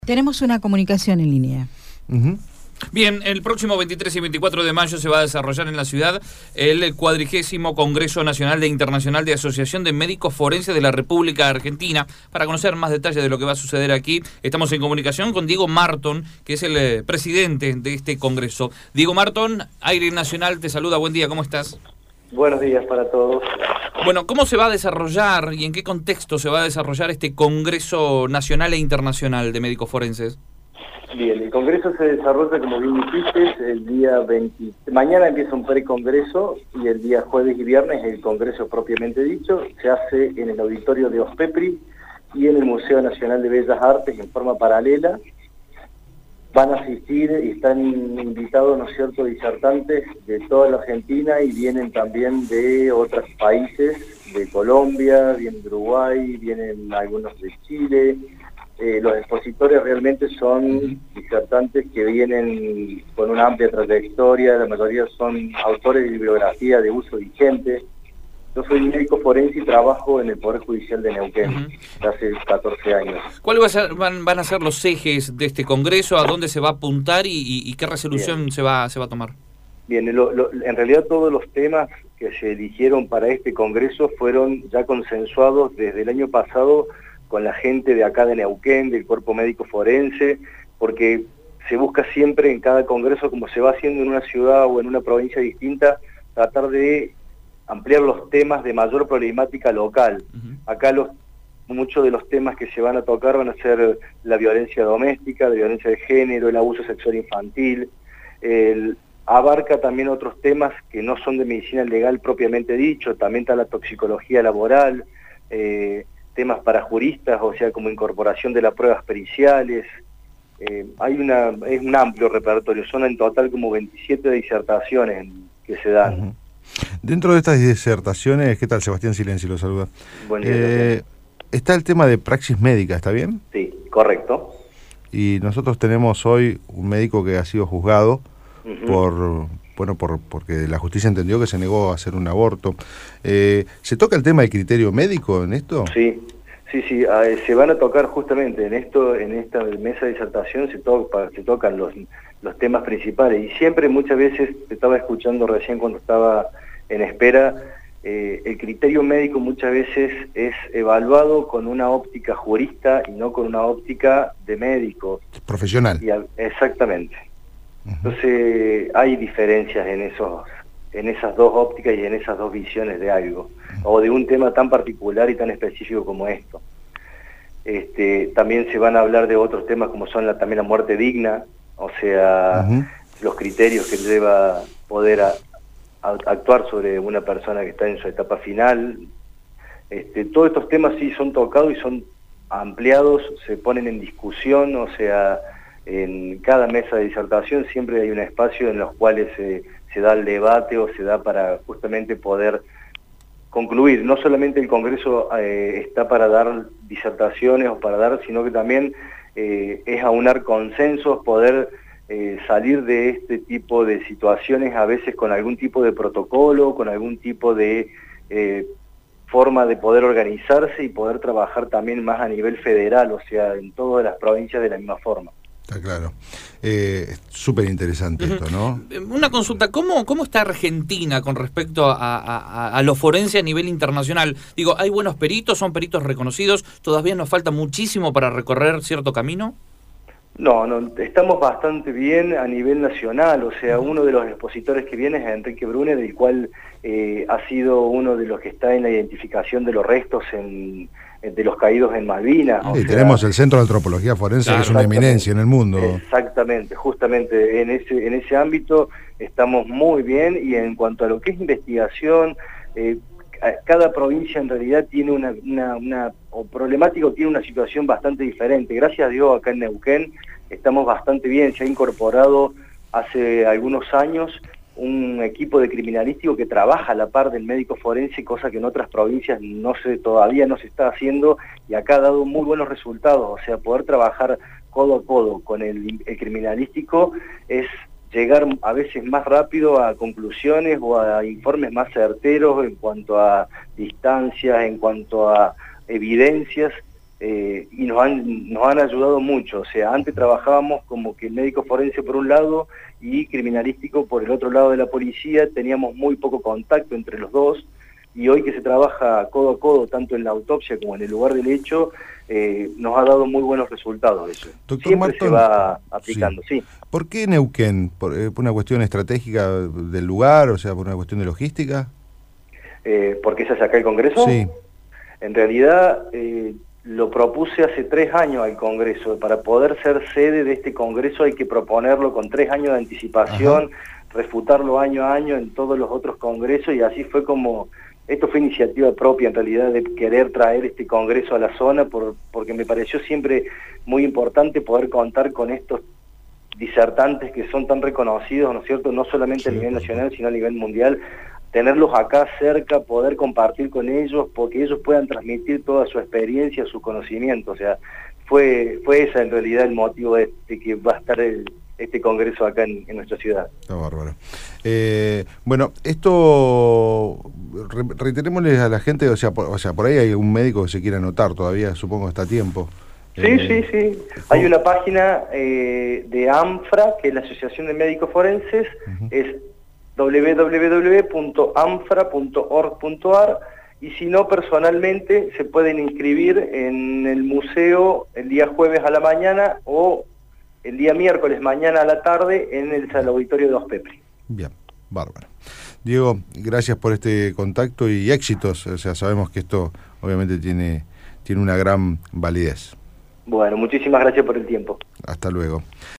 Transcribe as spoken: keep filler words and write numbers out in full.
Tenemos una comunicación en línea. Uh-huh. Bien, el próximo veintitrés y veinticuatro de mayo se va a desarrollar en la ciudad el cuadrigésimo Congreso Nacional e Internacional de Asociación de Médicos Forenses de la República Argentina. Para conocer más detalles de lo que va a suceder aquí, estamos en comunicación con Diego Marton, que es el eh, presidente de este congreso. Diego Marton, Aire Nacional, te saluda, buen día, ¿cómo estás? Buenos días para todos. Bueno, ¿cómo se va a desarrollar y en qué contexto se va a desarrollar este Congreso Nacional e Internacional de Médicos Forenses? Bien, el Congreso se desarrolla, como bien dijiste, el día veinte. Mañana empieza un precongreso y el día jueves y viernes el Congreso propiamente dicho. Se hace en el auditorio de OSPEPRI y en el Museo Nacional de Bellas Artes en forma paralela. Van a asistir y están invitados, ¿no es cierto?, disertantes de toda la Argentina y vienen también de otros países, de Colombia, vienen de Uruguay, vienen algunos de Chile. Eh, los expositores realmente son disertantes que vienen con una amplia trayectoria, la mayoría son autores de bibliografía de uso vigente. Yo soy médico forense y trabajo en el Poder Judicial de Neuquén, uh-huh. hace catorce años. ¿Cuáles va a ser, van, van a ser los ejes de este congreso? ¿A dónde se va a apuntar y, y, y qué resolución se va, se va a tomar? Bien, lo, lo, en realidad todos los temas que se eligieron para este congreso fueron ya consensuados desde el año pasado con la gente de acá de Neuquén, del Cuerpo Médico Forense, porque se busca siempre en cada congreso, como se va haciendo en una ciudad o en una provincia distinta, tratar de ampliar los temas de mayor problemática local. Uh-huh. Acá los, muchos de los temas que se van a tocar van a ser la violencia doméstica, la violencia de género, el abuso sexual infantil. El, abarca también otros temas que no son de medicina legal propiamente dicho, también está la toxicología laboral, eh, temas para juristas, o sea, como incorporación de las pruebas periciales. Eh, hay una, es un amplio repertorio, son en total como veintisiete disertaciones que se dan. Uh-huh. Dentro de estas disertaciones, ¿qué tal? Sebastián Silencio lo saluda. Buen día, eh, está el tema de praxis médica, ¿está bien? Sí, correcto. Y nosotros tenemos hoy un médico que ha sido juzgado uh-huh. por, bueno, por porque la justicia entendió que se negó a hacer un aborto. Eh, ¿Se toca el tema del criterio médico en esto? Sí, sí, sí. Eh, se van a tocar justamente en esto, en esta mesa de disertación se, to se tocan los los temas principales, y siempre muchas veces, te estaba escuchando recién cuando estaba en espera, eh, el criterio médico muchas veces es evaluado con una óptica jurista y no con una óptica de médico. Profesional. Y a, exactamente. Uh-huh. Entonces hay diferencias en esos, en esas dos ópticas y en esas dos visiones de algo, uh-huh. o de un tema tan particular y tan específico como esto. Este, también se van a hablar de otros temas como son la, también la muerte digna, o sea, uh-huh. los criterios que lleva poder a, a actuar sobre una persona que está en su etapa final. Este, todos estos temas sí son tocados y son ampliados, se ponen en discusión, o sea, en cada mesa de disertación siempre hay un espacio en los cuales se, se da el debate o se da para justamente poder concluir. No solamente el Congreso eh, está para dar disertaciones o para dar, sino que también Eh, es aunar consensos, poder eh, salir de este tipo de situaciones a veces con algún tipo de protocolo, con algún tipo de eh, forma de poder organizarse y poder trabajar también más a nivel federal, o sea, en todas las provincias de la misma forma. Está claro. Eh, súper interesante uh-huh. esto, ¿no? Una consulta, ¿cómo, cómo está Argentina con respecto a, a, a lo forense a nivel internacional? Digo, ¿hay buenos peritos, son peritos reconocidos? ¿Todavía nos falta muchísimo para recorrer cierto camino? No, no, estamos bastante bien a nivel nacional, o sea, uno de los expositores que viene es Enrique Brune, del cual eh, ha sido uno de los que está en la identificación de los restos en... de los caídos en Malvinas. Y tenemos el Centro de Antropología Forense, claro, que es una eminencia en el mundo. Exactamente, justamente en ese en ese ámbito estamos muy bien, y en cuanto a lo que es investigación, eh, cada provincia en realidad tiene una, una, una o problemática o tiene una situación bastante diferente. Gracias a Dios acá en Neuquén estamos bastante bien, se ha incorporado hace algunos años un equipo de criminalístico que trabaja a la par del médico forense, cosa que en otras provincias no se, todavía no se está haciendo, y acá ha dado muy buenos resultados. O sea, poder trabajar codo a codo con el, el criminalístico es llegar a veces más rápido a conclusiones o a informes más certeros en cuanto a distancias, en cuanto a evidencias, eh, y nos han, nos han ayudado mucho. O sea, antes trabajábamos como que médico forense por un lado y criminalístico por el otro lado de la policía, teníamos muy poco contacto entre los dos, y hoy que se trabaja codo a codo, tanto en la autopsia como en el lugar del hecho, eh, nos ha dado muy buenos resultados eso. Doctor Siempre Martón, se va aplicando, sí. sí. ¿Por qué Neuquén? ¿Por, eh, ¿Por una cuestión estratégica del lugar, o sea, por una cuestión de logística? Eh, ¿Por qué se hace acá el Congreso? Sí. En realidad, eh, lo propuse hace tres años al Congreso. Para poder ser sede de este Congreso hay que proponerlo con tres años de anticipación, ajá, refutarlo año a año en todos los otros congresos, y así fue como... Esto fue iniciativa propia, en realidad, de querer traer este congreso a la zona, por, porque me pareció siempre muy importante poder contar con estos disertantes que son tan reconocidos, ¿no es cierto?, no solamente sí, a nivel nacional, sino a nivel mundial, tenerlos acá cerca, poder compartir con ellos, porque ellos puedan transmitir toda su experiencia, su conocimiento. O sea, fue fue esa en realidad el motivo de, de que va a estar el... este congreso acá en, en nuestra ciudad. Está bárbaro. Eh, bueno, esto, re, reiterémosles a la gente, o sea, por, o sea, por ahí hay un médico que se quiera anotar todavía, supongo que está a tiempo. Sí, eh, sí, sí. Hay una página eh, de AMFRA, que es la Asociación de Médicos Forenses, uh-huh, es doble u doble u doble u punto amfra punto org punto a r, y si no, personalmente se pueden inscribir en el museo el día jueves a la mañana o el día miércoles mañana a la tarde en el auditorio de Ospepri. Bien, bárbaro. Diego, gracias por este contacto y éxitos. O sea, sabemos que esto obviamente tiene, tiene una gran validez. Bueno, muchísimas gracias por el tiempo. Hasta luego.